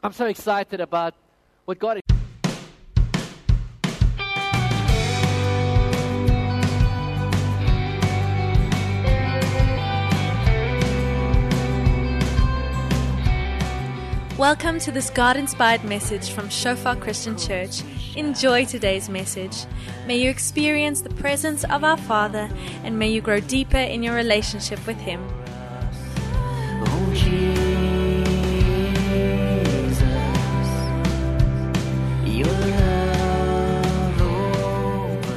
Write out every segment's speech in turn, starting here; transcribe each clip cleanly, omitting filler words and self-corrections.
I'm so excited about what God is. Welcome to this God-inspired message from Shofar Christian Church. Enjoy today's message. May you experience the presence of our Father, and may you grow deeper in your relationship with Him. Oh, Jesus, your love over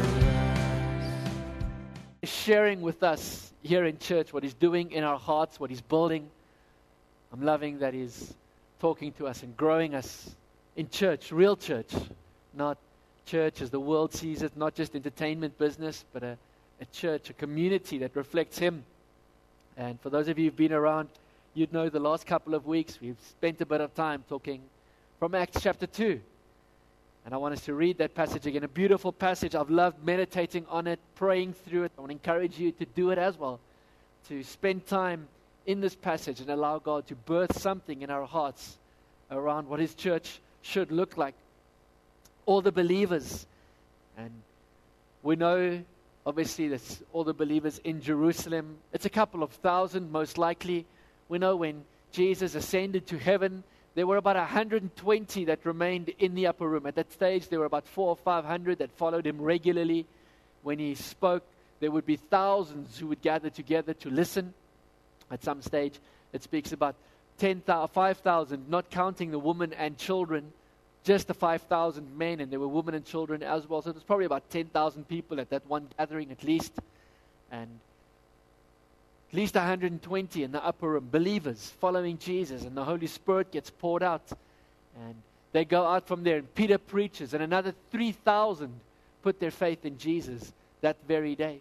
us. Sharing with us here in church what He's doing in our hearts, what He's building. I'm loving that He's talking to us and growing us in church, real church, not church as the world sees it, not just entertainment business, but a church, a community that reflects Him. And for those of you who've been around, you'd know the last couple of weeks we've spent a bit of time talking from Acts chapter 2. And I want us to read that passage again, a beautiful passage. I've loved meditating on it, praying through it. I want to encourage you to do it as well, to spend time in this passage and allow God to birth something in our hearts around what His church should look like. All the believers, and we know obviously that's all the believers in Jerusalem. It's a couple of thousand most likely. We know when Jesus ascended to heaven, there were about 120 that remained in the upper room. At that stage there were about 400 or 500 that followed Him regularly. When He spoke, there would be thousands who would gather together to listen. At some stage, it speaks about 5,000, not counting the women and children, just the 5,000 men, and there were women and children as well. So there's probably about 10,000 people at that one gathering at least. And at least 120 in the upper room, believers following Jesus, and the Holy Spirit gets poured out. And they go out from there, and Peter preaches, and another 3,000 put their faith in Jesus that very day.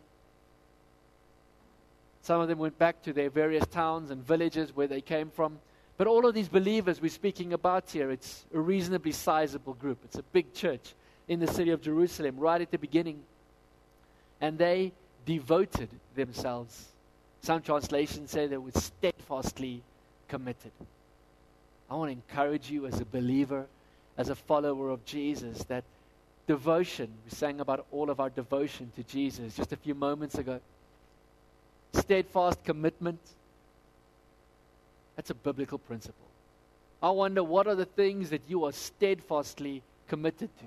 Some of them went back to their various towns and villages where they came from. But all of these believers we're speaking about here, it's a reasonably sizable group. It's a big church in the city of Jerusalem right at the beginning. And they devoted themselves. Some translations say they were steadfastly committed. I want to encourage you as a believer, as a follower of Jesus, that devotion, we sang about all of our devotion to Jesus just a few moments ago. Steadfast commitment. That's a biblical principle. I wonder, what are the things that you are steadfastly committed to?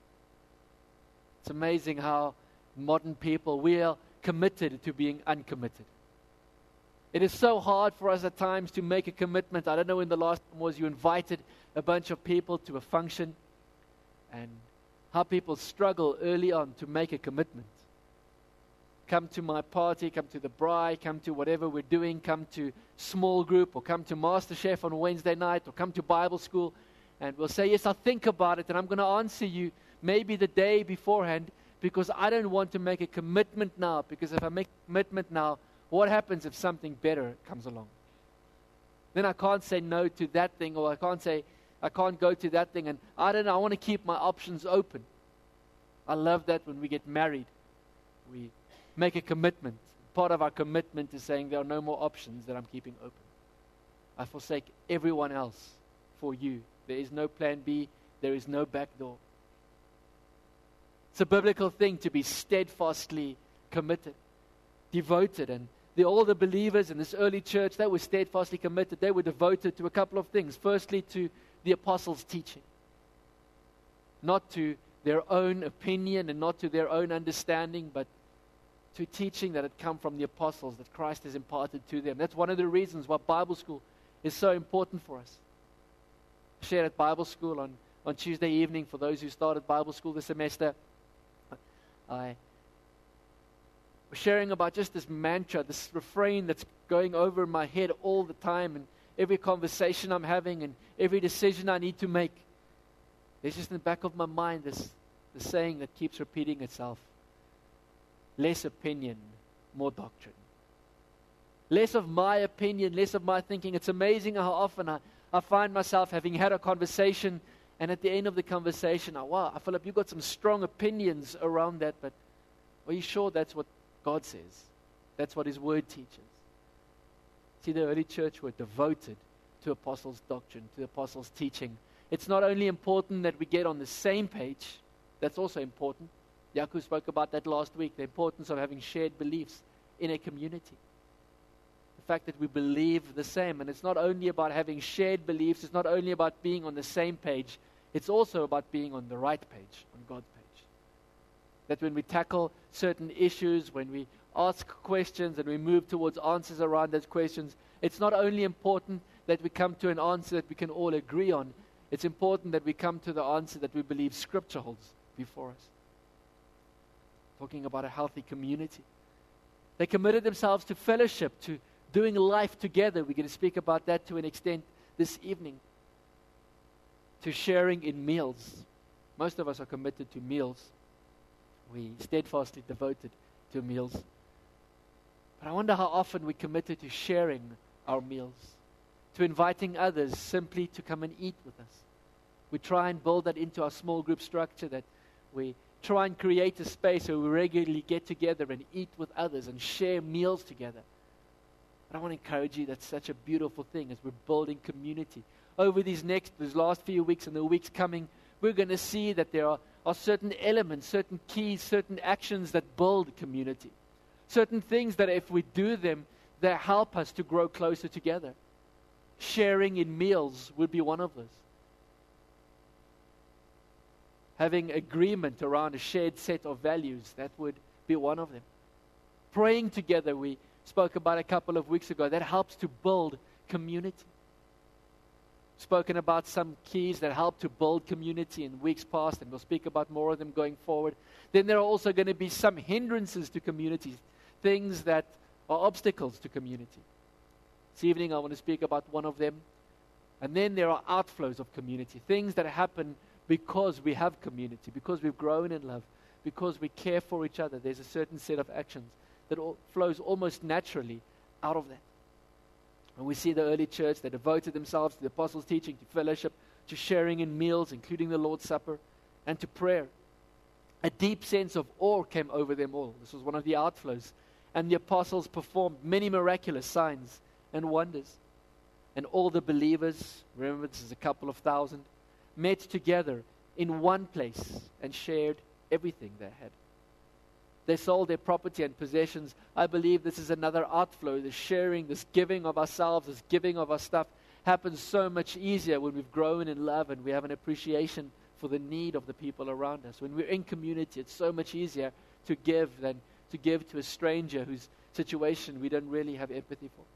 It's amazing how modern people, we are committed to being uncommitted. It is so hard for us at times to make a commitment. I don't know when the last time was you invited a bunch of people to a function, and how people struggle early on to make a commitment. Come to my party, come to the bride, come to whatever we're doing, come to small group, or come to MasterChef on Wednesday night, or come to Bible school, and we'll say, yes, I'll think about it, and I'm going to answer you maybe the day beforehand, because I don't want to make a commitment now, because if I make a commitment now, what happens if something better comes along? Then I can't say no to that thing, or I can't go to that thing, and I don't know, I want to keep my options open. I love that when we get married. We make a commitment. Part of our commitment is saying there are no more options that I'm keeping open. I forsake everyone else for you. There is no plan B. There is no back door. It's a biblical thing to be steadfastly committed, devoted. And all the believers in this early church, they were steadfastly committed. They were devoted to a couple of things. Firstly, to the apostles' teaching. Not to their own opinion and not to their own understanding, but to teaching that had come from the apostles, that Christ has imparted to them. That's one of the reasons why Bible school is so important for us. I shared at Bible school on Tuesday evening, for those who started Bible school this semester, I was sharing about just this mantra, this refrain that's going over in my head all the time, and every conversation I'm having and every decision I need to make. There's just in the back of my mind this saying that keeps repeating itself. Less opinion, more doctrine. Less of my opinion, less of my thinking. It's amazing how often I find myself having had a conversation, and at the end of the conversation, wow, Philip, you've got some strong opinions around that, but are you sure that's what God says? That's what His Word teaches. See, the early church were devoted to apostles' doctrine, to apostles' teaching. It's not only important that we get on the same page, that's also important. Yaku spoke about that last week, the importance of having shared beliefs in a community. The fact that we believe the same. And it's not only about having shared beliefs, it's not only about being on the same page, it's also about being on the right page, on God's page. That when we tackle certain issues, when we ask questions and we move towards answers around those questions, it's not only important that we come to an answer that we can all agree on, it's important that we come to the answer that we believe Scripture holds before us. Talking about a healthy community. They committed themselves to fellowship, to doing life together. We're going to speak about that to an extent this evening. To sharing in meals. Most of us are committed to meals. We steadfastly devoted to meals. But I wonder how often we committed to sharing our meals, to inviting others simply to come and eat with us. We try and build that into our small group structure, that we try and create a space where we regularly get together and eat with others and share meals together. But I want to encourage you, that's such a beautiful thing as we're building community. Over these last few weeks and the weeks coming, we're going to see that there are certain elements, certain keys, certain actions that build community. Certain things that if we do them, they help us to grow closer together. Sharing in meals would be one of those. Having agreement around a shared set of values, that would be one of them. Praying together, we spoke about a couple of weeks ago, that helps to build community. Spoken about some keys that help to build community in weeks past, and we'll speak about more of them going forward. Then there are also going to be some hindrances to community, things that are obstacles to community. This evening I want to speak about one of them. And then there are outflows of community, things that happen because we have community, because we've grown in love, because we care for each other. There's a certain set of actions that flows almost naturally out of that. And we see the early church, they devoted themselves to the apostles' teaching, to fellowship, to sharing in meals, including the Lord's Supper, and to prayer. A deep sense of awe came over them all. This was one of the outflows. And the apostles performed many miraculous signs and wonders. And all the believers, remember this is a couple of thousand, met together in one place and shared everything they had. They sold their property and possessions. I believe this is another outflow. The sharing, this giving of ourselves, this giving of our stuff happens so much easier when we've grown in love and we have an appreciation for the need of the people around us. When we're in community, it's so much easier to give than to give to a stranger whose situation we don't really have empathy for.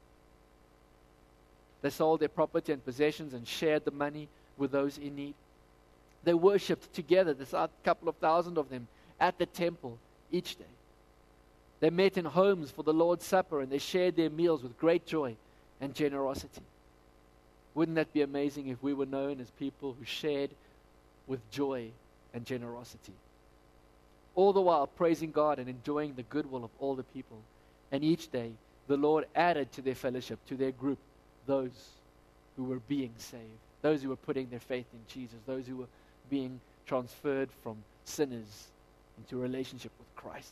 They sold their property and possessions and shared the money with those in need. They worshipped together, there's a couple of thousand of them, at the temple each day. They met in homes for the Lord's Supper and they shared their meals with great joy and generosity. Wouldn't that be amazing if we were known as people who shared with joy and generosity? All the while praising God and enjoying the goodwill of all the people. And each day the Lord added to their fellowship, to their group, those who were being saved, those who were putting their faith in Jesus, those who were being transferred from sinners into a relationship with Christ.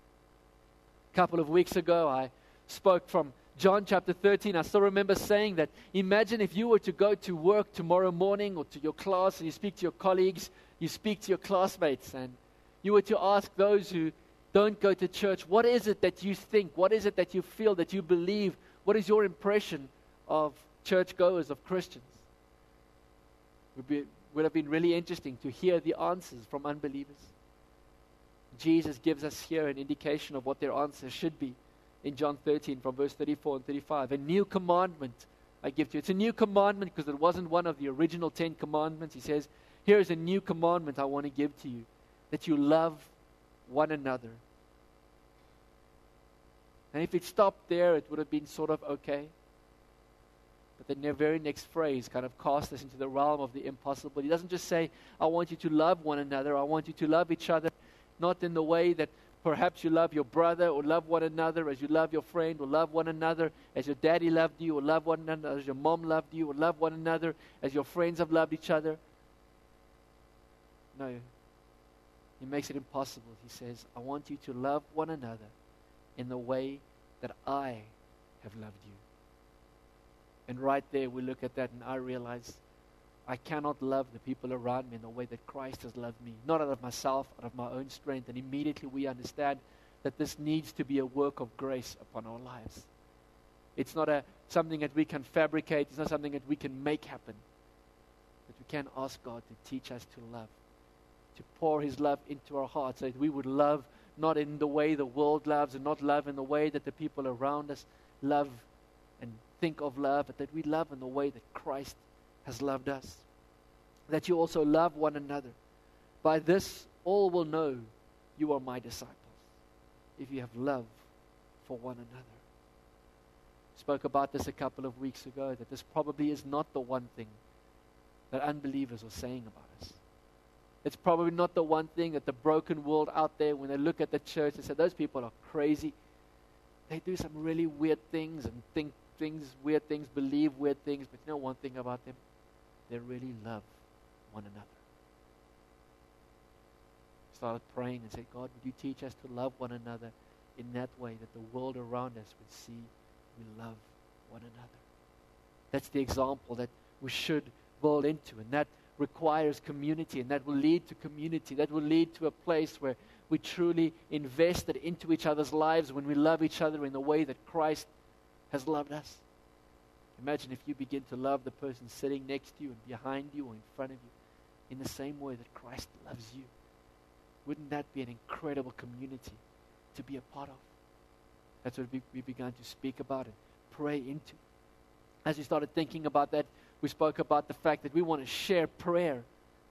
A couple of weeks ago, I spoke from John chapter 13. I still remember saying that, imagine if you were to go to work tomorrow morning or to your class and you speak to your colleagues, you speak to your classmates, and you were to ask those who don't go to church, what is it that you think? What is it that you feel, that you believe? What is your impression of churchgoers, of Christians? Would have been really interesting to hear the answers from unbelievers. Jesus gives us here an indication of what their answer should be in John 13 from verse 34 and 35. A new commandment I give to you. It's a new commandment because it wasn't one of the original 10 commandments. He says, here is a new commandment I want to give to you, that you love one another. And if it stopped there, it would have been sort of okay. But the very next phrase kind of casts us into the realm of the impossible. He doesn't just say, I want you to love one another. I want you to love each other, not in the way that perhaps you love your brother or love one another as you love your friend, or love one another as your daddy loved you, or love one another as your mom loved you, or love one another as your friends have loved each other. No. He makes it impossible. He says, I want you to love one another in the way that I have loved you. And right there, we look at that and I realize I cannot love the people around me in the way that Christ has loved me. Not out of myself, out of my own strength. And immediately we understand that this needs to be a work of grace upon our lives. It's not something that we can fabricate. It's not something that we can make happen. But we can ask God to teach us to love, to pour His love into our hearts, so that we would love not in the way the world loves, and not love in the way that the people around us love and think of love, but that we love in the way that Christ has loved us. That you also love one another. By this, all will know you are my disciples, if you have love for one another. Spoke about this a couple of weeks ago, that this probably is not the one thing that unbelievers are saying about us. It's probably not the one thing that the broken world out there, when they look at the church, they say, those people are crazy. They do some really weird things and think weird things, believe weird things, but you know one thing about them? They really love one another. Started praying and said, God, would you teach us to love one another in that way, that the world around us would see we love one another. That's the example that we should build into, and that requires community, and that will lead to community. That will lead to a place where we truly invested into each other's lives when we love each other in the way that Christ has loved us. Imagine if you begin to love the person sitting next to you and behind you or in front of you in the same way that Christ loves you. Wouldn't that be an incredible community to be a part of? That's what we began to speak about and pray into. As we started thinking about that, we spoke about the fact that we want to share prayer.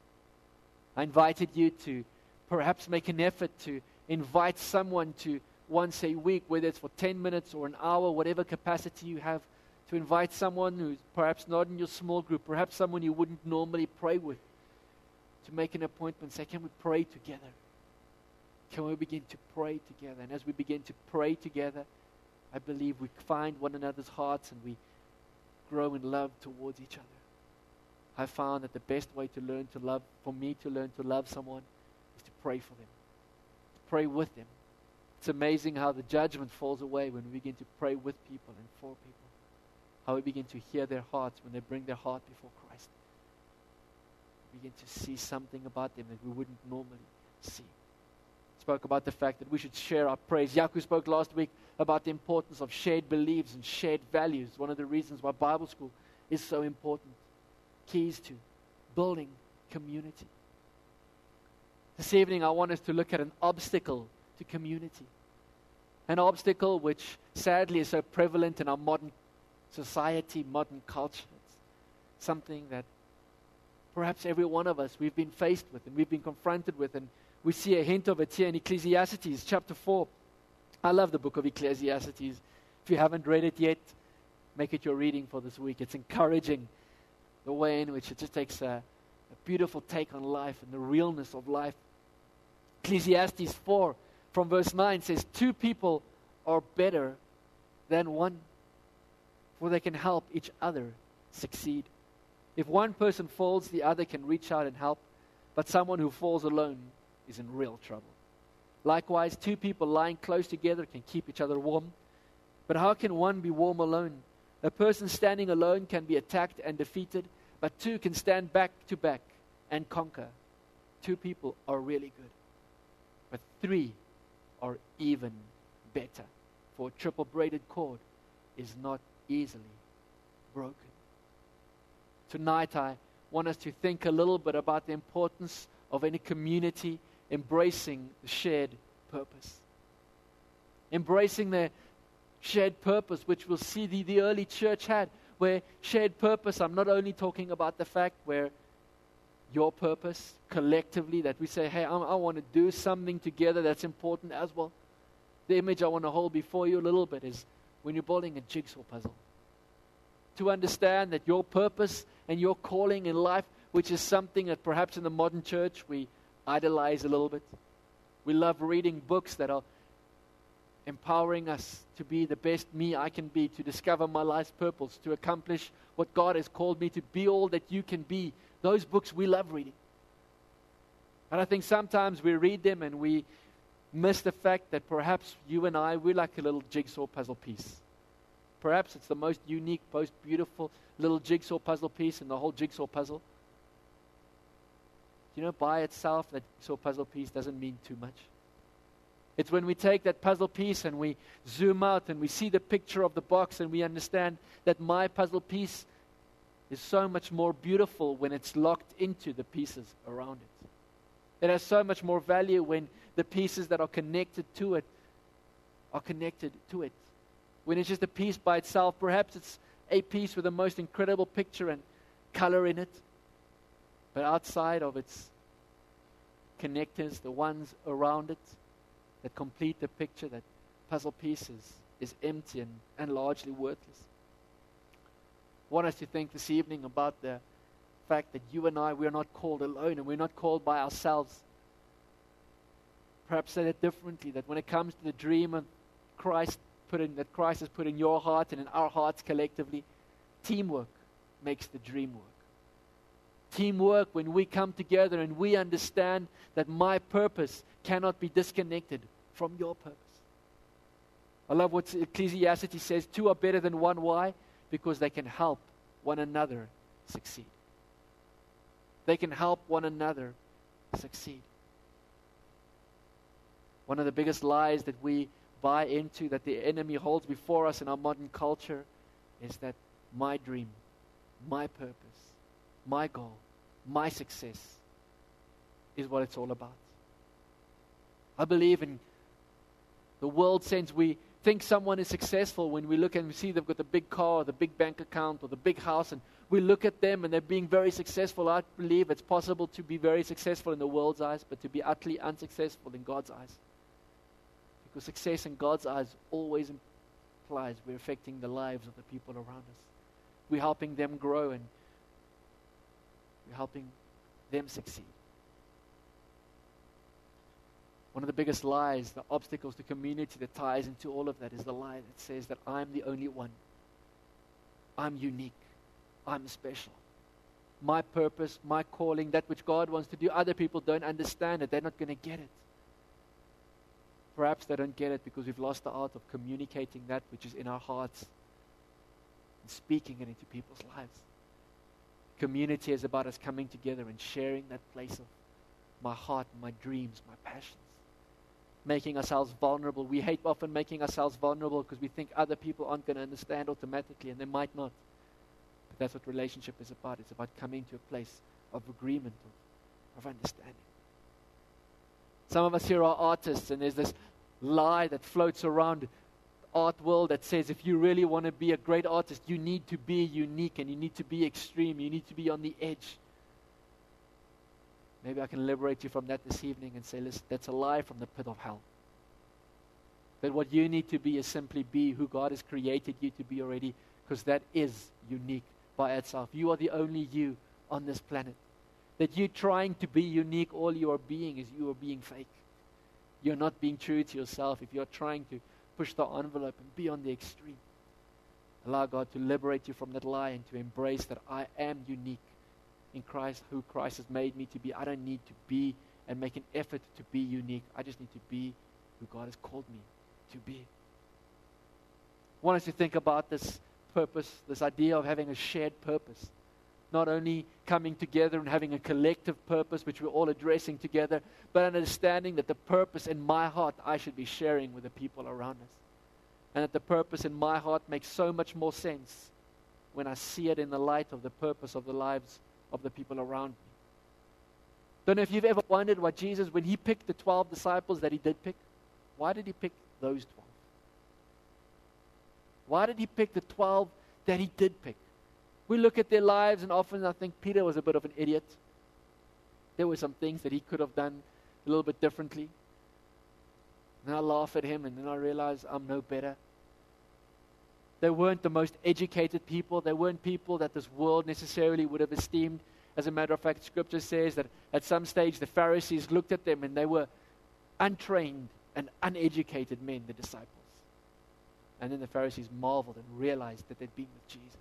I invited you to perhaps make an effort to invite someone to once a week, whether it's for 10 minutes or an hour, whatever capacity you have, to invite someone who's perhaps not in your small group, perhaps someone you wouldn't normally pray with, to make an appointment. Say, can we pray together? Can we begin to pray together? And as we begin to pray together, I believe we find one another's hearts and we grow in love towards each other. I found that the best way to learn to love, for me to learn to love someone, is to pray for them, to pray with them. It's amazing how the judgment falls away when we begin to pray with people and for people. How we begin to hear their hearts when they bring their heart before Christ. We begin to see something about them that we wouldn't normally see. Spoke about the fact that we should share our praise. Yaku spoke last week about the importance of shared beliefs and shared values. One of the reasons why Bible school is so important. Keys to building community. This evening I want us to look at an obstacle to community. An obstacle which sadly is so prevalent in our modern society, modern culture. It's something that perhaps every one of us we've been faced with and we've been confronted with, and we see a hint of it here in Ecclesiastes chapter 4. I love the book of Ecclesiastes. If you haven't read it yet, make it your reading for this week. It's encouraging, the way in which it just takes a beautiful take on life and the realness of life. Ecclesiastes 4 from verse 9 says, 2 people are better than one, for they can help each other succeed. If one person falls, the other can reach out and help, but someone who falls alone is in real trouble. Likewise, 2 people lying close together can keep each other warm, but how can one be warm alone? A person standing alone can be attacked and defeated, but 2 can stand back to back and conquer. 2 people are really good, but 3 are even better, for a triple braided cord is not easily broken. Tonight I want us to think a little bit about the importance of any community embracing the shared purpose. Embracing the shared purpose which we'll see the early church had, where shared purpose, I'm not only talking about the fact where your purpose collectively, that we say, hey, I want to do something together that's important as well. The image I want to hold before you a little bit is when you're building a jigsaw puzzle. To understand that your purpose and your calling in life, which is something that perhaps in the modern church we idolize a little bit. We love reading books that are empowering us to be the best me I can be, to discover my life's purpose, to accomplish what God has called me to be, all that you can be. Those books we love reading. And I think sometimes we read them and we miss the fact that perhaps you and I, we're like a little jigsaw puzzle piece. Perhaps it's the most unique, most beautiful little jigsaw puzzle piece in the whole jigsaw puzzle. By itself, that jigsaw puzzle piece doesn't mean too much. It's when we take that puzzle piece and we zoom out and we see the picture of the box and we understand that my puzzle piece is so much more beautiful when it's locked into the pieces around it. It has so much more value when the pieces that are connected to it are connected to it. When it's just a piece by itself, perhaps it's a piece with the most incredible picture and color in it. But outside of its connectors, the ones around it that complete the picture, that puzzle piece is empty and largely worthless. I want us to think this evening about the fact that you and I, we are not called alone and we're not called by ourselves. Perhaps say it differently, that when it comes to the dream that Christ has put in your heart and in our hearts collectively, teamwork makes the dream work. Teamwork, when we come together and we understand that my purpose cannot be disconnected from your purpose. I love what Ecclesiastes says, 2 are better than 1. Why? Because they can help one another succeed. They can help one another succeed. One of the biggest lies that we buy into, that the enemy holds before us in our modern culture, is that my dream, my purpose, my goal, my success is what it's all about. I believe in the world sense, we think someone is successful when we look and we see they've got the big car, or the big bank account, or the big house, and we look at them and they're being very successful. I believe it's possible to be very successful in the world's eyes, but to be utterly unsuccessful in God's eyes. Because success in God's eyes always implies we're affecting the lives of the people around us. We're helping them grow and we're helping them succeed. One of the biggest lies, the obstacles to community that ties into all of that, is the lie that says that I'm the only one. I'm unique. I'm special. My purpose, my calling, that which God wants to do, other people don't understand it. They're not going to get it. Perhaps they don't get it because we've lost the art of communicating that which is in our hearts and speaking it into people's lives. Community is about us coming together and sharing that place of my heart, my dreams, my passions. Making ourselves vulnerable. We hate often making ourselves vulnerable because we think other people aren't going to understand automatically, and they might not. But that's what relationship is about. It's about coming to a place of agreement, of understanding. Some of us here are artists, and there's this lie that floats around the art world that says if you really want to be a great artist, you need to be unique and you need to be extreme. You need to be on the edge. Maybe I can liberate you from that this evening and say, listen, that's a lie from the pit of hell. That what you need to be is simply be who God has created you to be already, because that is unique by itself. You are the only you on this planet. That you trying to be unique, all you are being is you are being fake. You're not being true to yourself if you're trying to push the envelope and be on the extreme. Allow God to liberate you from that lie and to embrace that I am unique in Christ, who Christ has made me to be. I don't need to be and make an effort to be unique. I just need to be who God has called me to be. I want us to think about this purpose, this idea of having a shared purpose. Not only coming together and having a collective purpose, which we're all addressing together, but understanding that the purpose in my heart I should be sharing with the people around us. And that the purpose in my heart makes so much more sense when I see it in the light of the purpose of the lives of the people around me. Don't know if you've ever wondered why Jesus, when he picked the 12 disciples that he did pick, why did he pick those 12? Why did he pick the 12 that he did pick? We look at their lives and often I think Peter was a bit of an idiot. There were some things that he could have done a little bit differently. And I laugh at him and then I realize I'm no better. They weren't the most educated people. They weren't people that this world necessarily would have esteemed. As a matter of fact, Scripture says that at some stage the Pharisees looked at them and they were untrained and uneducated men, the disciples. And then the Pharisees marveled and realized that they'd been with Jesus.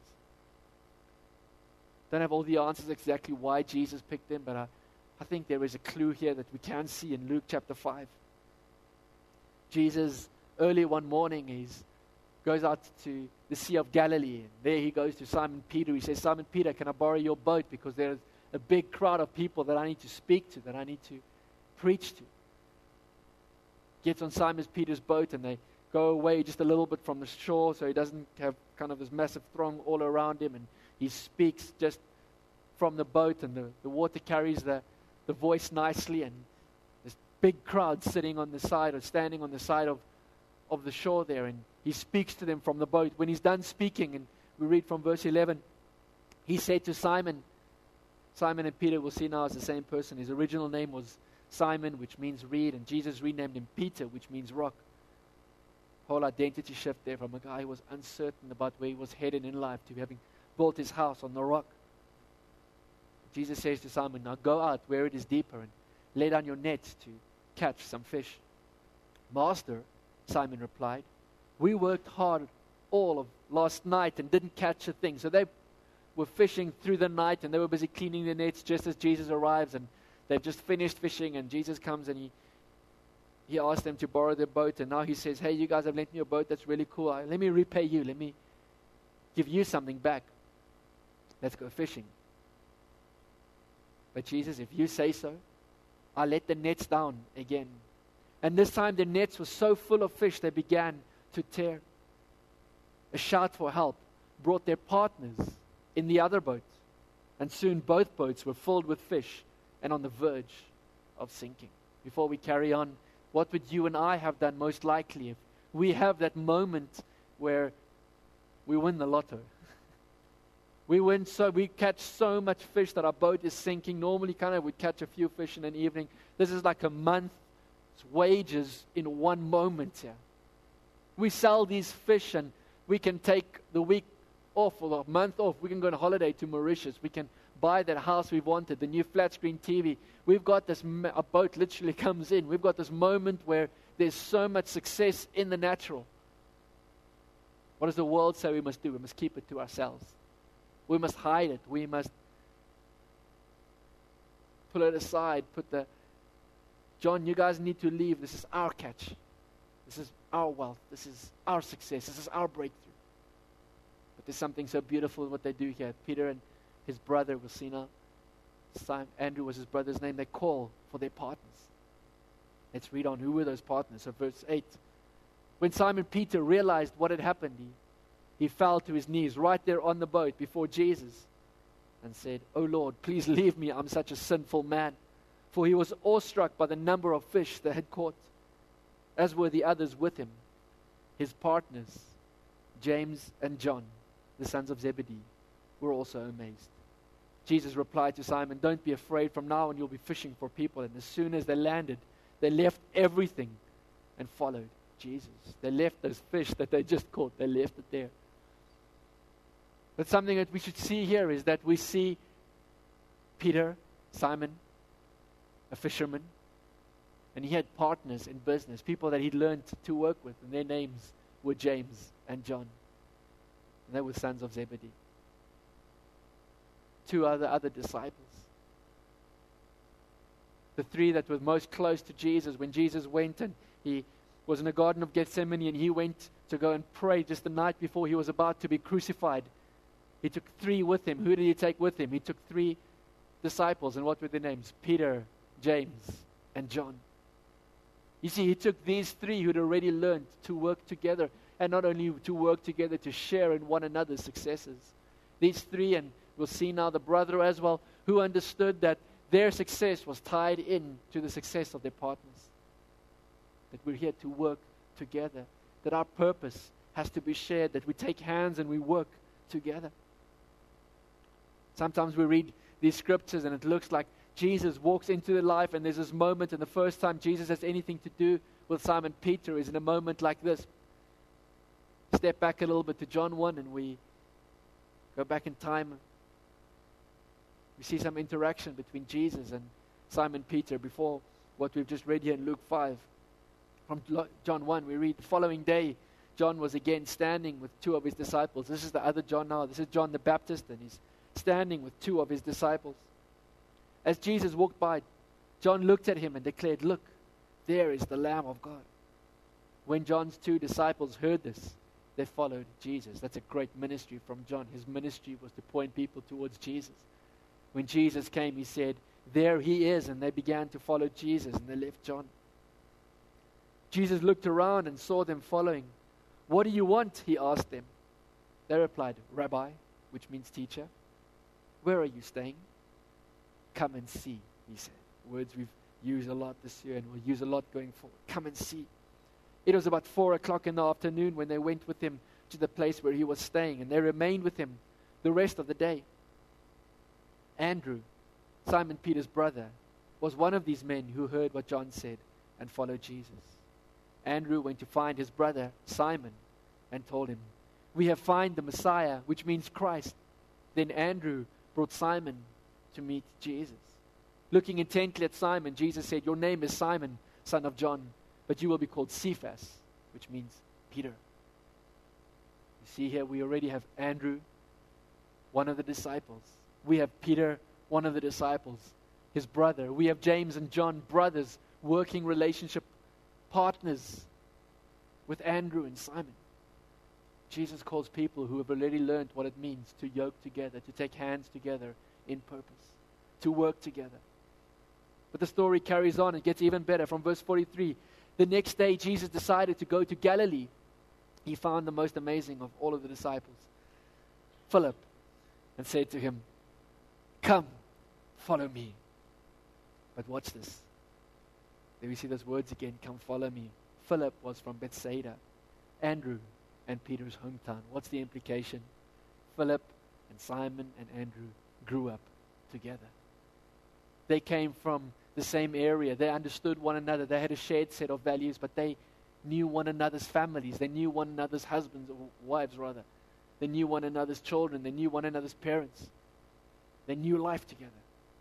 Don't have all the answers exactly why Jesus picked them, but I think there is a clue here that we can see in Luke chapter 5. Jesus, early one morning, he's goes out to the Sea of Galilee. And there he goes to Simon Peter. He says, Simon Peter, can I borrow your boat? Because there's a big crowd of people that I need to speak to, that I need to preach to. Gets on Simon Peter's boat, and they go away just a little bit from the shore, so he doesn't have kind of this massive throng all around him, and he speaks just from the boat, and the water carries the voice nicely, and this big crowd sitting on the side or standing on the side of the shore there, and he speaks to them from the boat. When he's done speaking, and we read from verse 11, he said to Simon and Peter, we'll see now, is the same person. His original name was Simon, which means reed, and Jesus renamed him Peter, which means rock. Whole identity shift there from a guy who was uncertain about where he was headed in life to having built his house on the rock. Jesus says to Simon, now go out where it is deeper and lay down your nets to catch some fish. Master, Simon replied, we worked hard all of last night and didn't catch a thing. So they were fishing through the night, and they were busy cleaning their nets just as Jesus arrives, and they've just finished fishing, and Jesus comes and he asked them to borrow their boat, and now he says, hey, you guys have lent me your boat, that's really cool. Let me repay you. Let me give you something back. Let's go fishing. But Jesus, if you say so, I'll let the nets down again. And this time the nets were so full of fish, they began to tear. A shout for help brought their partners in the other boat, and soon both boats were filled with fish and on the verge of sinking. Before we carry on, what would you and I have done most likely if we have that moment where we win the lotto? We catch so much fish that our boat is sinking. Normally we'd catch a few fish in an evening. This is like a month's wages in one moment here. We sell these fish, and we can take the week off or the month off. We can go on holiday to Mauritius. We can buy that house we've wanted, the new flat screen TV. We've got this, a boat literally comes in. We've got this moment where there's so much success in the natural. What does the world say we must do? We must keep it to ourselves. We must hide it. We must pull it aside. John, you guys need to leave. This is our catch. This is our wealth. This is our success. This is our breakthrough. But there's something so beautiful in what they do here. Peter and his brother, we'll see now, Andrew was his brother's name, they call for their partners. Let's read on. Who were those partners? So verse 8. When Simon Peter realized what had happened, he fell to his knees right there on the boat before Jesus and said, "Oh Lord, please leave me. I'm such a sinful man." For he was awestruck by the number of fish they had caught, as were the others with him. His partners, James and John, the sons of Zebedee, were also amazed. Jesus replied to Simon, "Don't be afraid. From now on you'll be fishing for people." And as soon as they landed, they left everything and followed Jesus. They left those fish that they just caught. They left it there. But something that we should see here is that we see Peter, Simon, a fisherman, and he had partners in business, people that he'd learned to work with, and their names were James and John. And they were sons of Zebedee. Two other disciples. The three that were most close to Jesus when Jesus went and he was in the Garden of Gethsemane and he went to go and pray just the night before he was about to be crucified. He took three with him. Who did he take with him? He took three disciples. And what were their names? Peter, James, and John. You see, he took these three who'd already learned to work together, and not only to work together, to share in one another's successes. These three, and we'll see now the brother as well, who understood that their success was tied in to the success of their partners. That we're here to work together. That our purpose has to be shared. That we take hands and we work together. Sometimes we read these scriptures and it looks like Jesus walks into their life, and there's this moment, and the first time Jesus has anything to do with Simon Peter is in a moment like this. Step back a little bit to John 1 and we go back in time. We see some interaction between Jesus and Simon Peter before what we've just read here in Luke 5. From John 1 we read, the following day John was again standing with two of his disciples. This is the other John now. This is John the Baptist, and he's standing with two of his disciples. As Jesus walked by, John looked at him and declared, "Look, there is the Lamb of God." When John's two disciples heard this, they followed Jesus. That's a great ministry from John. His ministry was to point people towards Jesus. When Jesus came, he said, there he is, and they began to follow Jesus, and they left John. Jesus looked around and saw them following. What do you want? He asked them. They replied, Rabbi, which means teacher, where are you staying? Come and see, he said. Words we've used a lot this year and we'll use a lot going forward. Come and see. It was about 4 o'clock in the afternoon when they went with him to the place where he was staying, and they remained with him the rest of the day. Andrew, Simon Peter's brother, was one of these men who heard what John said and followed Jesus. Andrew went to find his brother Simon and told him, we have found the Messiah, which means Christ. Then Andrew brought Simon to meet Jesus. Looking intently at Simon, Jesus said, your name is Simon, son of John, but you will be called Cephas, which means Peter. You see here, we already have Andrew, one of the disciples. We have Peter, one of the disciples, his brother. We have James and John, brothers, working relationship partners with Andrew and Simon. Jesus calls people who have already learned what it means to yoke together, to take hands together in purpose, to work together. But the story carries on and gets even better. From verse 43, the next day Jesus decided to go to Galilee. He found the most amazing of all of the disciples, Philip, and said to him, come, follow me. But watch this. There we see those words again, come follow me. Philip was from Bethsaida, Andrew and Peter's hometown. What's the implication? Philip and Simon and Andrew grew up together. They came from the same area. They understood one another. They had a shared set of values, but they knew one another's families. They knew one another's husbands, or wives rather. They knew one another's children. They knew one another's parents. They knew life together.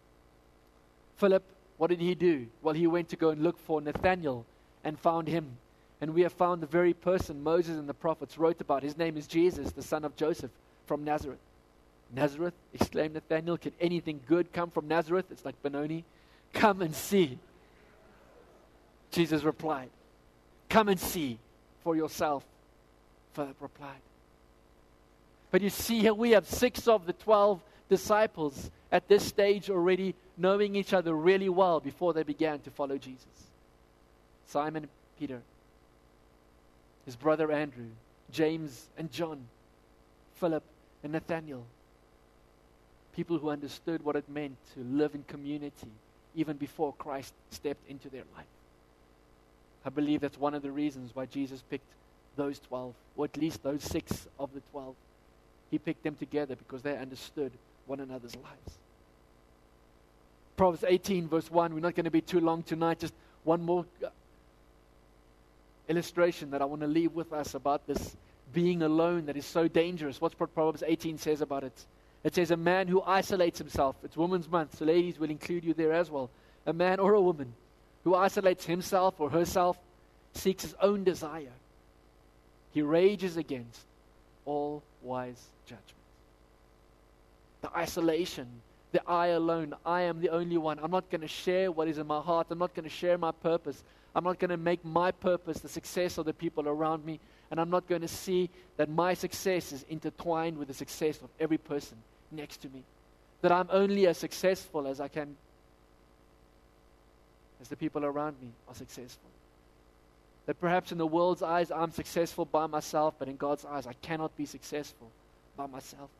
Philip, what did he do? Well, he went to go and look for Nathanael and found him. And we have found the very person Moses and the prophets wrote about. His name is Jesus, the son of Joseph, from Nazareth. Nazareth, exclaimed Nathanael. Can anything good come from Nazareth? It's like Benoni. Come and see. Jesus replied. Come and see for yourself. Philip replied. But you see here we have 6 of the 12 disciples at this stage already knowing each other really well before they began to follow Jesus. Simon and Peter, his brother Andrew, James and John, Philip and Nathanael. People who understood what it meant to live in community even before Christ stepped into their life. I believe that's one of the reasons why Jesus picked those 12, or at least those 6 of the 12. He picked them together because they understood one another's lives. Proverbs 18 verse 1, we're not going to be too long tonight, just one more illustration that I want to leave with us about this being alone that is so dangerous. What's what Proverbs 18 says about it? It says, a man who isolates himself, it's Women's Month, so ladies will include you there as well. A man or a woman who isolates himself or herself seeks his own desire. He rages against all wise judgment. The isolation, the I alone, I am the only one. I'm not going to share what is in my heart. I'm not going to share my purpose. I'm not going to make my purpose the success of the people around me. And I'm not going to see that my success is intertwined with the success of every person next to me. That I'm only as successful as I can, as the people around me are successful. That perhaps in the world's eyes I'm successful by myself, but in God's eyes I cannot be successful by myself.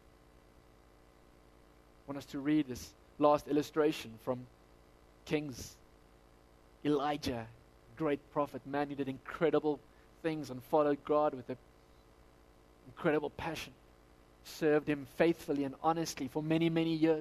I want us to read this last illustration from Kings. Elijah, great prophet, man who did incredible things and followed God with an incredible passion. Served him faithfully and honestly for many, many years.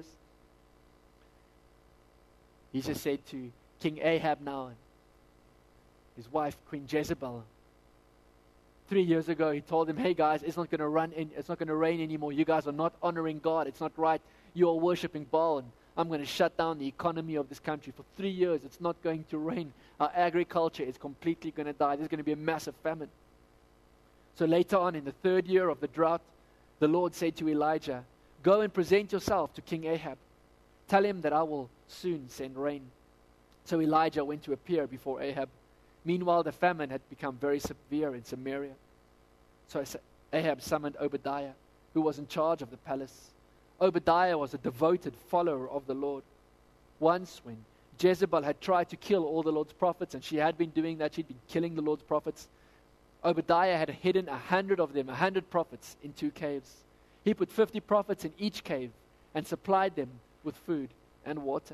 He just said to King Ahab now, and his wife, Queen Jezebel, 3 years ago, he told them, hey guys, it's not going to rain anymore. You guys are not honoring God. It's not right. You are worshiping Baal, and I'm going to shut down the economy of this country. For 3 years, it's not going to rain. Our agriculture is completely going to die. There's going to be a massive famine. So later on, in the 3rd year of the drought, the Lord said to Elijah, go and present yourself to King Ahab. Tell him that I will soon send rain. So Elijah went to appear before Ahab. Meanwhile, the famine had become very severe in Samaria. So Ahab summoned Obadiah, who was in charge of the palace. Obadiah was a devoted follower of the Lord. Once, when Jezebel had tried to kill all the Lord's prophets, and she had been doing that, she'd been killing the Lord's prophets, Obadiah had hidden 100 of them, 100 prophets, in 2 caves. He put 50 prophets in each cave and supplied them with food and water.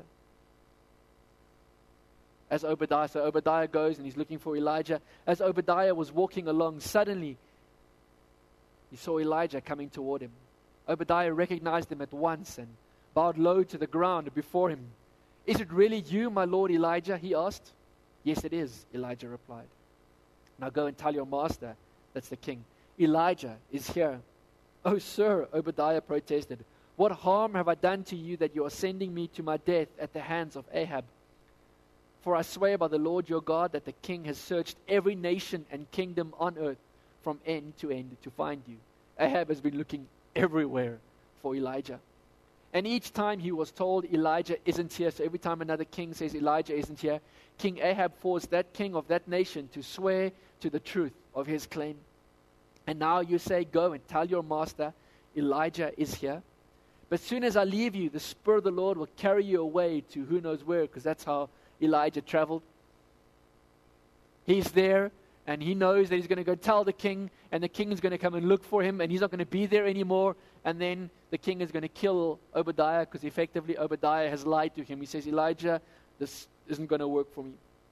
So Obadiah goes and he's looking for Elijah. As Obadiah was walking along, suddenly he saw Elijah coming toward him. Obadiah recognized him at once and bowed low to the ground before him. "Is it really you, my lord Elijah?" he asked. "Yes, it is," Elijah replied. "Now go and tell your master," that's the king, "Elijah is here." "Oh, sir," Obadiah protested, "what harm have I done to you that you are sending me to my death at the hands of Ahab? For I swear by the Lord your God that the king has searched every nation and kingdom on earth from end to end to find you." Ahab has been looking everywhere for Elijah. And each time he was told Elijah isn't here, so every time another king says Elijah isn't here, King Ahab forced that king of that nation to swear to the truth of his claim. And now you say, "Go and tell your master, Elijah is here. But as soon as I leave you, the Spirit of the Lord will carry you away to who knows where," because that's how Elijah traveled. He's there, and he knows that he's going to go tell the king, and the king is going to come and look for him, and he's not going to be there anymore. And then the king is going to kill Obadiah, because effectively Obadiah has lied to him. He says, "Elijah, this isn't going to work for me.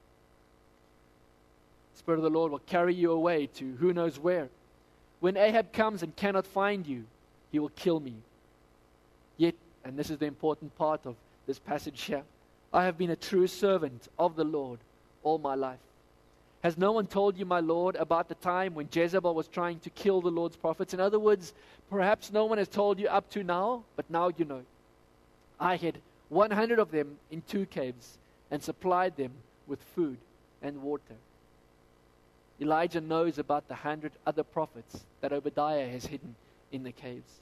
The Spirit of the Lord will carry you away to who knows where. When Ahab comes and cannot find you, he will kill me. Yet," and this is the important part of this passage here, "I have been a true servant of the Lord all my life. Has no one told you, my Lord, about the time when Jezebel was trying to kill the Lord's prophets?" In other words, perhaps no one has told you up to now, but now you know. "I hid 100 of them in 2 caves and supplied them with food and water." Elijah knows about the 100 other prophets that Obadiah has hidden in the caves.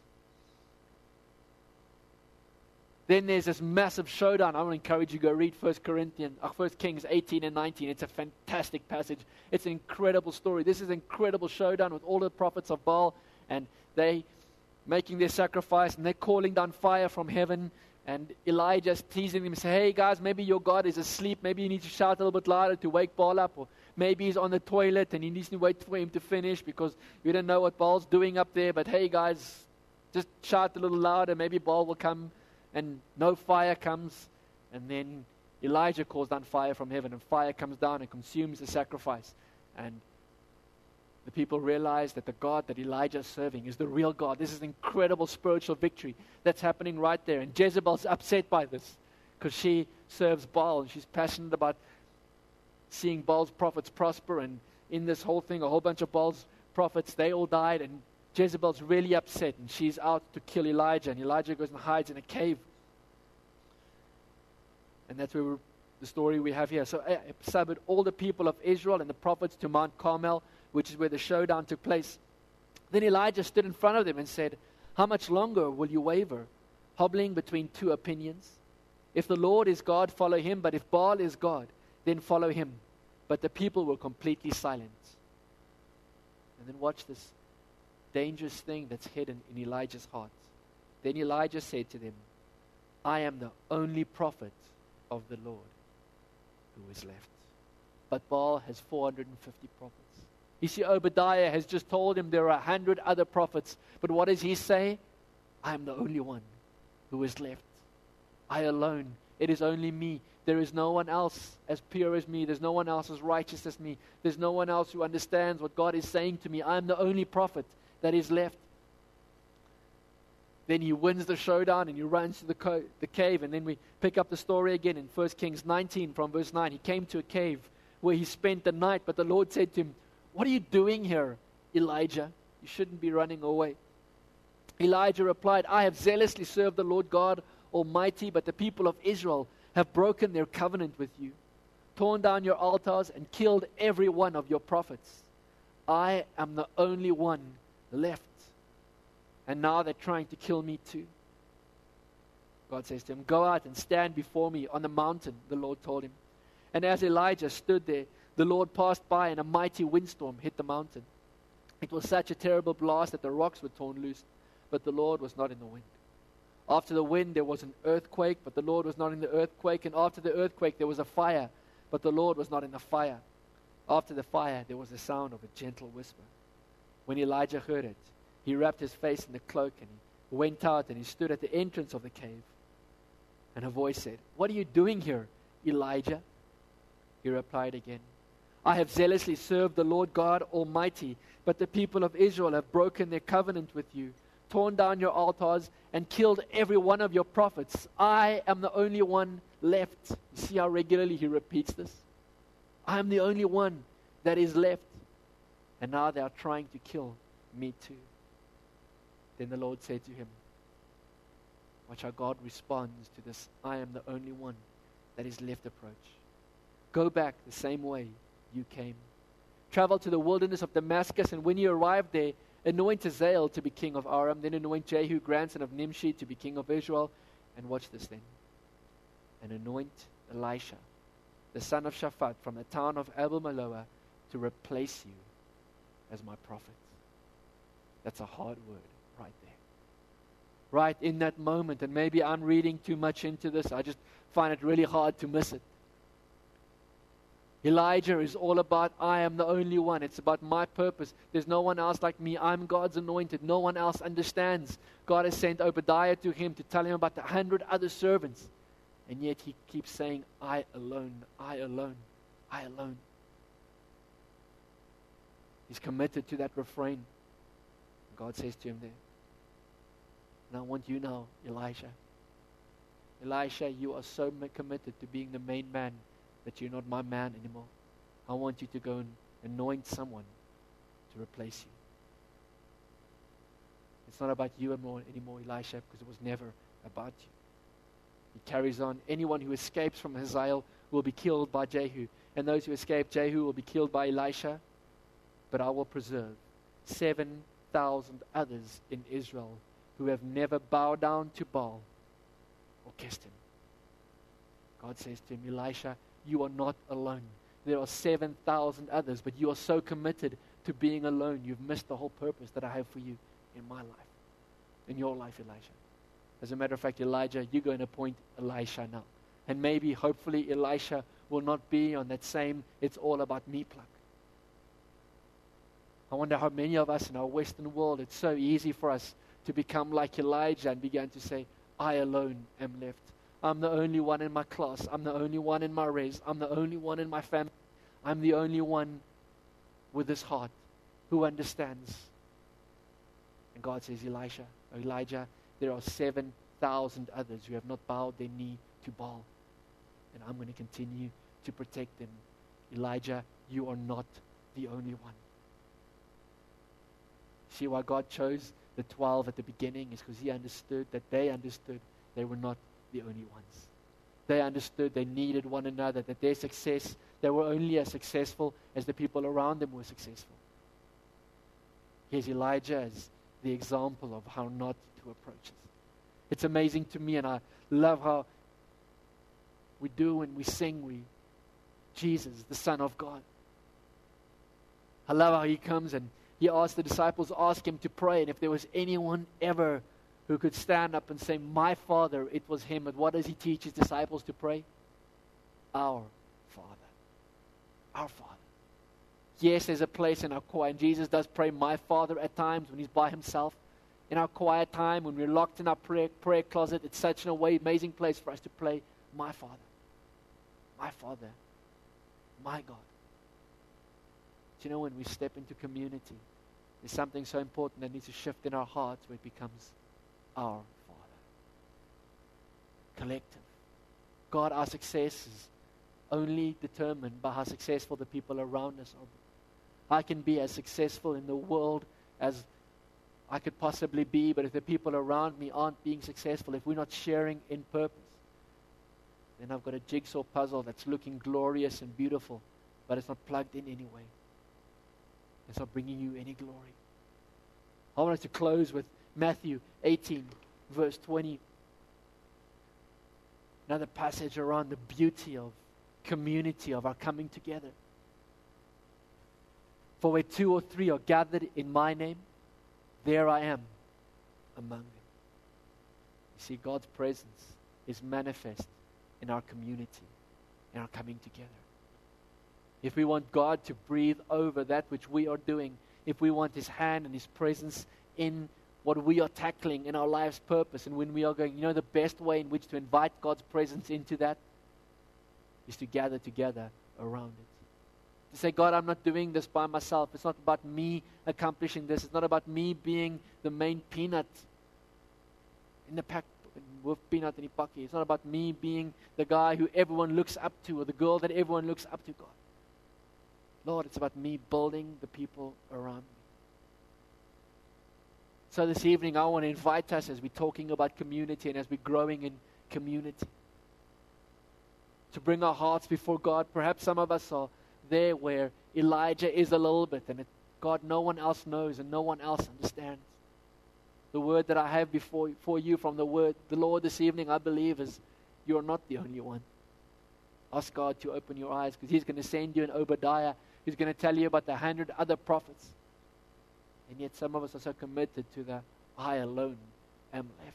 Then there's this massive showdown. I want to encourage you to go read 1 Kings 18 and 19. It's a fantastic passage. It's an incredible story. This is an incredible showdown with all the prophets of Baal, and they making their sacrifice, and they're calling down fire from heaven. And Elijah's teasing them and say, "Hey guys, maybe your God is asleep. Maybe you need to shout a little bit louder to wake Baal up. Or maybe he's on the toilet and he needs to wait for him to finish because we don't know what Baal's doing up there. But hey guys, just shout a little louder. Maybe Baal will come." And no fire comes. And then Elijah calls down fire from heaven, and fire comes down and consumes the sacrifice. And the people realize that the God that Elijah is serving is the real God. This is an incredible spiritual victory that's happening right there. And Jezebel's upset by this because she serves Baal, and she's passionate about seeing Baal's prophets prosper. And in this whole thing, a whole bunch of Baal's prophets, they all died, and Jezebel's really upset, and she's out to kill Elijah, and Elijah goes and hides in a cave. And that's where the story we have here. So Ahab summoned all the people of Israel and the prophets to Mount Carmel, which is where the showdown took place. Then Elijah stood in front of them and said, "How much longer will you waver, hobbling between 2 opinions? If the Lord is God, follow him, but if Baal is God, then follow him." But the people were completely silent. And then watch this dangerous thing that's hidden in Elijah's heart. Then Elijah said to them, "I am the only prophet of the Lord who is left. But Baal has 450 prophets." You see, Obadiah has just told him there are 100 other prophets. But what does he say? "I am the only one who is left. I alone. It is only me. There is no one else as pure as me. There's no one else as righteous as me. There's no one else who understands what God is saying to me. I am the only prophet that is left." Then he wins the showdown and he runs to the cave. And then we pick up the story again in 1 Kings 19 from verse 9. He came to a cave where he spent the night. But the Lord said to him, "What are you doing here, Elijah? You shouldn't be running away." Elijah replied, "I have zealously served the Lord God Almighty, but the people of Israel have broken their covenant with you, torn down your altars, and killed every one of your prophets. I am the only one left. And now they're trying to kill me too." God says to him, "Go out and stand before me on the mountain," the Lord told him. And as Elijah stood there, the Lord passed by and a mighty windstorm hit the mountain. It was such a terrible blast that the rocks were torn loose, but the Lord was not in the wind. After the wind, there was an earthquake, but the Lord was not in the earthquake. And after the earthquake, there was a fire, but the Lord was not in the fire. After the fire, there was the sound of a gentle whisper. When Elijah heard it, he wrapped his face in the cloak, and he went out, and he stood at the entrance of the cave. And a voice said, "What are you doing here, Elijah?" He replied again, "I have zealously served the Lord God Almighty, but the people of Israel have broken their covenant with you, torn down your altars, and killed every one of your prophets. I am the only one left." You see how regularly he repeats this? I am the only one that is left. And now they are trying to kill me too. Then the Lord said to him, watch how God responds to this "I am the only one that is left" approach. Go back the same way you came. Travel to the wilderness of Damascus, and when you arrive there, anoint Hazael to be king of Aram, then anoint Jehu, grandson of Nimshi, to be king of Israel. And watch this then. And anoint Elisha, the son of Shaphat, from the town of Abel-Meholah, to replace you as my prophet. That's a hard word right there. Right in that moment, and maybe I'm reading too much into this, I just find it really hard to miss it. Elijah is all about, I am the only one. It's about my purpose. There's no one else like me. I'm God's anointed. No one else understands. God has sent Obadiah to him to tell him about the 100 other servants. And yet he keeps saying, I alone, I alone, I alone. He's committed to that refrain. God says to him there, and I want you now, Elisha. Elisha, you are so committed to being the main man that you're not my man anymore. I want you to go and anoint someone to replace you. It's not about you anymore, Elisha, because it was never about you. He carries on. Anyone who escapes from Hazael will be killed by Jehu, and those who escape Jehu will be killed by Elisha. But I will preserve 7,000 others in Israel who have never bowed down to Baal or kissed him. God says to him, Elisha, you are not alone. There are 7,000 others, but you are so committed to being alone, you've missed the whole purpose that I have for you in my life, in your life, Elisha. As a matter of fact, Elijah, you're going to appoint Elisha now. And maybe, hopefully, Elisha will not be on that same "it's all about me" plug. I wonder how many of us in our Western world, it's so easy for us to become like Elijah and begin to say, I alone am left. I'm the only one in my class. I'm the only one in my race. I'm the only one in my family. I'm the only one with this heart who understands. And God says, Elijah, there are 7,000 others who have not bowed their knee to Baal. And I'm going to continue to protect them. Elijah, you are not the only one. See why God chose the 12 at the beginning is because he understood that they were not the only ones. They understood they needed one another, that their success, they were only as successful as the people around them were successful. Here's Elijah as the example of how not to approach it. It's amazing to me, and I love how we do when we sing, Jesus, the Son of God. I love how he comes and he asked the disciples, ask him to pray, and if there was anyone ever who could stand up and say, my Father, it was him. And what does he teach his disciples to pray? Our Father. Our Father. Yes, there's a place in our choir, and Jesus does pray, my Father, at times when he's by himself. In our quiet time, when we're locked in our prayer closet, it's such an amazing place for us to pray, my Father. My Father. My God. Do you know, when we step into community, there's something so important that needs to shift in our hearts where it becomes our Father. Collective. God, our success is only determined by how successful the people around us are. I can be as successful in the world as I could possibly be, but if the people around me aren't being successful, if we're not sharing in purpose, then I've got a jigsaw puzzle that's looking glorious and beautiful, but it's not plugged in anyway. It's not bringing you any glory. I want us to close with Matthew 18, verse 20. Another passage around the beauty of community, of our coming together. For where 2 or 3 are gathered in my name, there I am among them. You see, God's presence is manifest in our community, in our coming together. If we want God to breathe over that which we are doing, if we want His hand and His presence in what we are tackling in our life's purpose, and when we are going, the best way in which to invite God's presence into that is to gather together around it. To say, God, I'm not doing this by myself. It's not about me accomplishing this. It's not about me being the main peanut in the pack with peanut in the pocket. It's not about me being the guy who everyone looks up to or the girl that everyone looks up to, God. Lord, it's about me building the people around me. So this evening, I want to invite us as we're talking about community and as we're growing in community to bring our hearts before God. Perhaps some of us are there where Elijah is a little bit, and God, no one else knows and no one else understands. The word that I have for you from the Lord this evening, I believe, is you're not the only one. Ask God to open your eyes, because He's going to send you an Obadiah who's going to tell you about the 100 other prophets. And yet some of us are so committed to the I alone am left.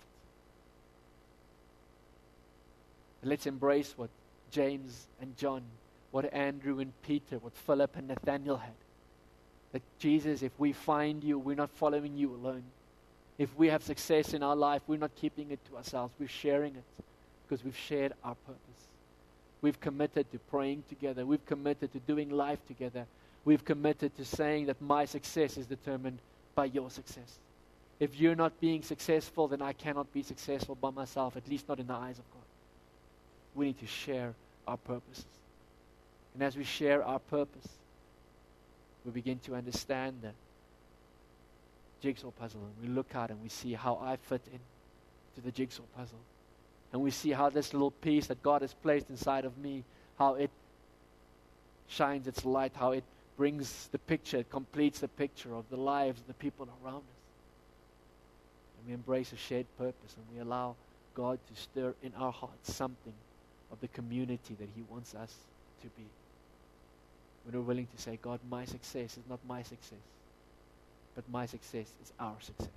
Let's embrace what James and John, what Andrew and Peter, what Philip and Nathaniel had. That Jesus, if we find you, we're not following you alone. If we have success in our life, we're not keeping it to ourselves. We're sharing it because we've shared our purpose. We've committed to praying together. We've committed to doing life together. We've committed to saying that my success is determined by your success. If you're not being successful, then I cannot be successful by myself, at least not in the eyes of God. We need to share our purposes. And as we share our purpose, we begin to understand the jigsaw puzzle. And we look at it and we see how I fit into the jigsaw puzzle. And we see how this little piece that God has placed inside of me, how it shines its light, how it brings the picture, it completes the picture of the lives of the people around us. And we embrace a shared purpose, and we allow God to stir in our hearts something of the community that He wants us to be. When we're willing to say, God, my success is not my success, but my success is our success.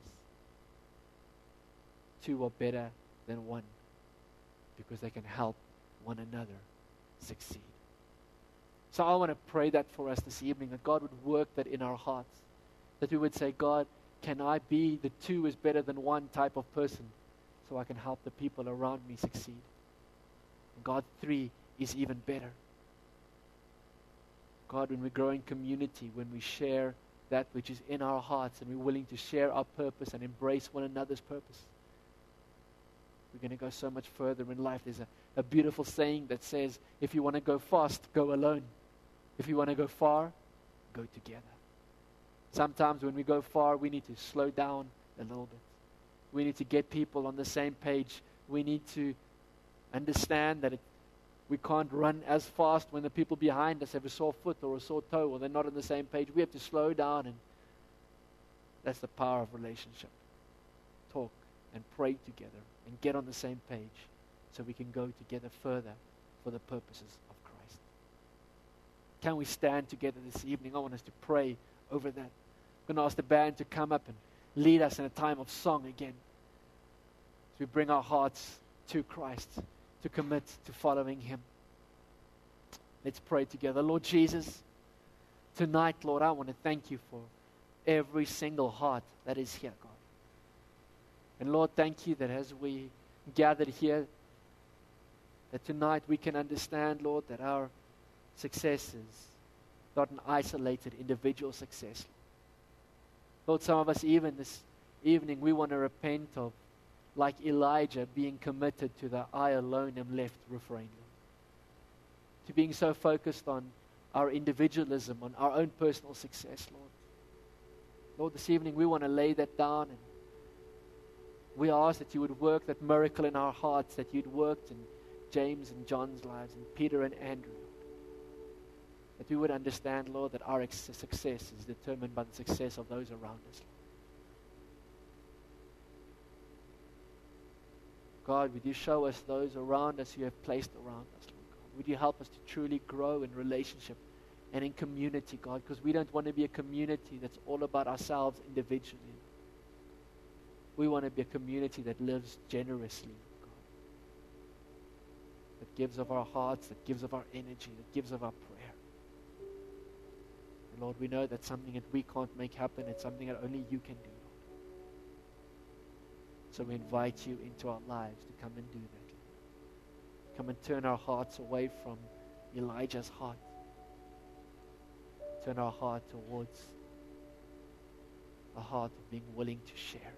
2 are better than 1 because they can help one another succeed. So I want to pray that for us this evening, that God would work that in our hearts, that we would say, God, can I be the 2 is better than 1 type of person so I can help the people around me succeed? And God, 3 is even better. God, when we grow in community, when we share that which is in our hearts and we're willing to share our purpose and embrace one another's purpose, we're going to go so much further in life. There's a beautiful saying that says, if you want to go fast, go alone. If you want to go far, go together. Sometimes when we go far, we need to slow down a little bit. We need to get people on the same page. We need to understand that we can't run as fast when the people behind us have a sore foot or a sore toe or they're not on the same page. We have to slow down, and that's the power of relationship. Talk and pray together and get on the same page so we can go together further for the purposes of Christ. Can we stand together this evening? I want us to pray over that. I'm going to ask the band to come up and lead us in a time of song again, as we bring our hearts to Christ, to commit to following Him. Let's pray together. Lord Jesus, tonight, Lord, I want to thank You for every single heart that is here, God. And Lord, thank You that as we gathered here, that tonight we can understand, Lord, that our success is not an isolated individual success. Lord, some of us even this evening, we want to repent of, like Elijah, being committed to the I alone am left refrain. To being so focused on our individualism, on our own personal success, Lord. Lord, this evening we want to lay that down, and we ask that You would work that miracle in our hearts that You'd worked in James and John's lives, and Peter and Andrew. That we would understand, Lord, that our success is determined by the success of those around us. God, would You show us those around us You have placed around us, Lord God. Would You help us to truly grow in relationship and in community, God, because we don't want to be a community that's all about ourselves individually. We want to be a community that lives generously, God. That gives of our hearts, that gives of our energy, that gives of our prayer. And Lord, we know that's something that we can't make happen. It's something that only you can do, Lord. So we invite you into our lives to come and do that. Come and turn our hearts away from Elijah's heart. Turn our heart towards a heart of being willing to share.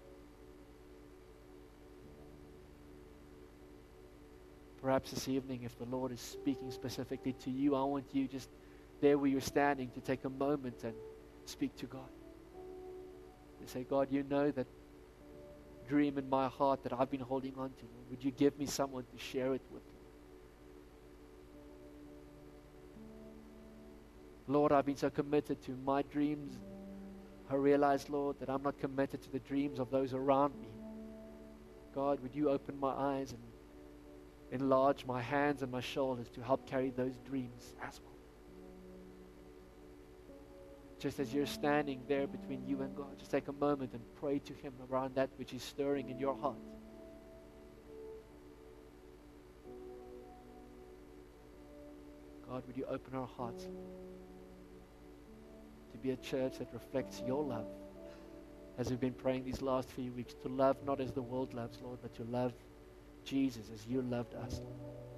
Perhaps this evening, if the Lord is speaking specifically to you, I want you just there where you're standing to take a moment and speak to God. To say, God, you know that dream in my heart that I've been holding on to. Would you give me someone to share it with? Lord, I've been so committed to my dreams. I realize, Lord, that I'm not committed to the dreams of those around me. God, would you open my eyes and enlarge my hands and my shoulders to help carry those dreams as well. Just as you're standing there between you and God, just take a moment and pray to Him around that which is stirring in your heart. God, would you open our hearts, Lord, to be a church that reflects your love, as we've been praying these last few weeks, to love not as the world loves, Lord, but to love Jesus as you loved us, Lord.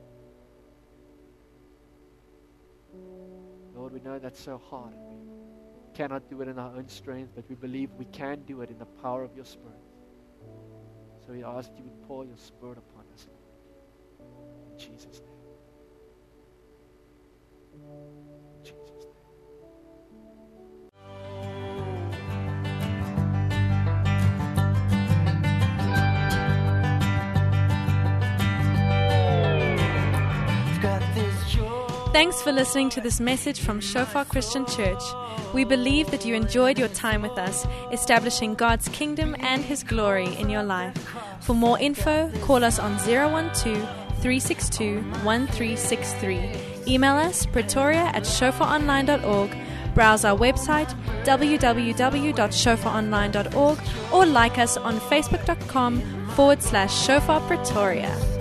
Lord, we know that's so hard, and we cannot do it in our own strength, but we believe we can do it in the power of your Spirit. So we ask you would pour your Spirit upon us, Lord. In Jesus' name. In Jesus' name. Thanks for listening to this message from Shofar Christian Church. We believe that you enjoyed your time with us, establishing God's kingdom and His glory in your life. For more info, call us on 012-362-1363. Email us pretoria@shofaronline.org. Browse our website www.shofaronline.org or like us on facebook.com/Shofar Pretoria.